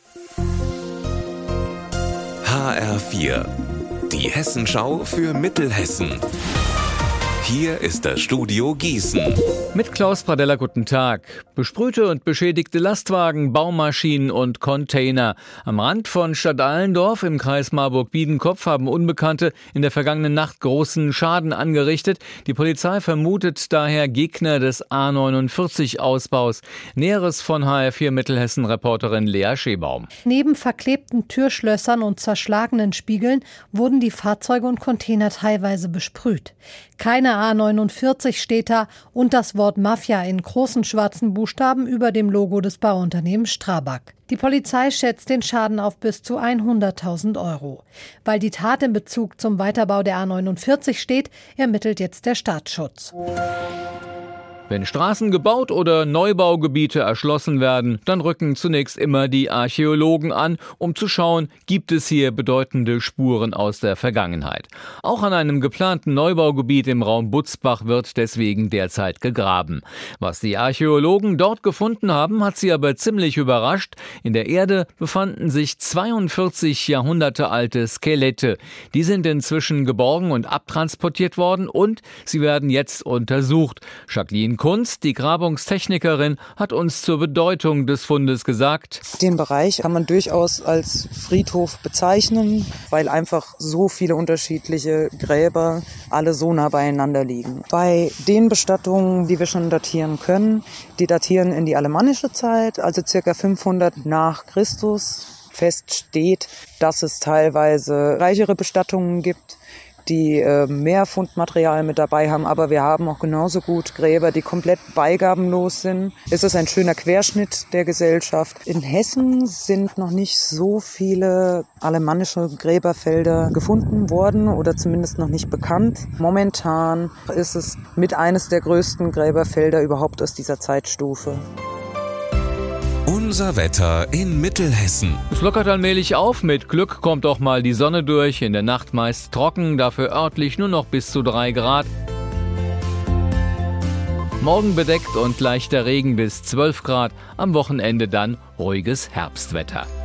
HR4, die Hessenschau für Mittelhessen. Hier ist das Studio Gießen. Mit Klaus Pradella, guten Tag. Besprühte und beschädigte Lastwagen, Baumaschinen und Container. Am Rand von Stadtallendorf im Kreis Marburg-Biedenkopf haben Unbekannte in der vergangenen Nacht großen Schaden angerichtet. Die Polizei vermutet daher Gegner des A49-Ausbaus. Näheres von HR4 Mittelhessen-Reporterin Lea Schebaum. Neben verklebten Türschlössern und zerschlagenen Spiegeln wurden die Fahrzeuge und Container teilweise besprüht. Keine A49 steht da und das Wort Mafia in großen schwarzen Buchstaben über dem Logo des Bauunternehmens Strabag. Die Polizei schätzt den Schaden auf bis zu 100.000 €. Weil die Tat in Bezug zum Weiterbau der A49 steht, ermittelt jetzt der Staatsschutz. Wenn Straßen gebaut oder Neubaugebiete erschlossen werden, dann rücken zunächst immer die Archäologen an, um zu schauen, gibt es hier bedeutende Spuren aus der Vergangenheit. Auch an einem geplanten Neubaugebiet im Raum Butzbach wird deswegen derzeit gegraben. Was die Archäologen dort gefunden haben, hat sie aber ziemlich überrascht. In der Erde befanden sich 42 Jahrhunderte alte Skelette. Die sind inzwischen geborgen und abtransportiert worden und sie werden jetzt untersucht. Jacqueline Kunst, die Grabungstechnikerin, hat uns zur Bedeutung des Fundes gesagt: Den Bereich kann man durchaus als Friedhof bezeichnen, weil einfach so viele unterschiedliche Gräber alle so nah beieinander liegen. Bei den Bestattungen, die wir schon datieren können, die datieren in die alemannische Zeit, also ca. 500 nach Christus. Fest steht, dass es teilweise reichere Bestattungen gibt, die mehr Fundmaterial mit dabei haben, aber wir haben auch genauso gut Gräber, die komplett beigabenlos sind. Es ist ein schöner Querschnitt der Gesellschaft. In Hessen sind noch nicht so viele alemannische Gräberfelder gefunden worden oder zumindest noch nicht bekannt. Momentan ist es mit eines der größten Gräberfelder überhaupt aus dieser Zeitstufe. Unser Wetter in Mittelhessen. Es lockert allmählich auf, mit Glück kommt auch mal die Sonne durch, in der Nacht meist trocken, dafür örtlich nur noch bis zu 3 Grad. Morgen bedeckt und leichter Regen bis 12 Grad, am Wochenende dann ruhiges Herbstwetter.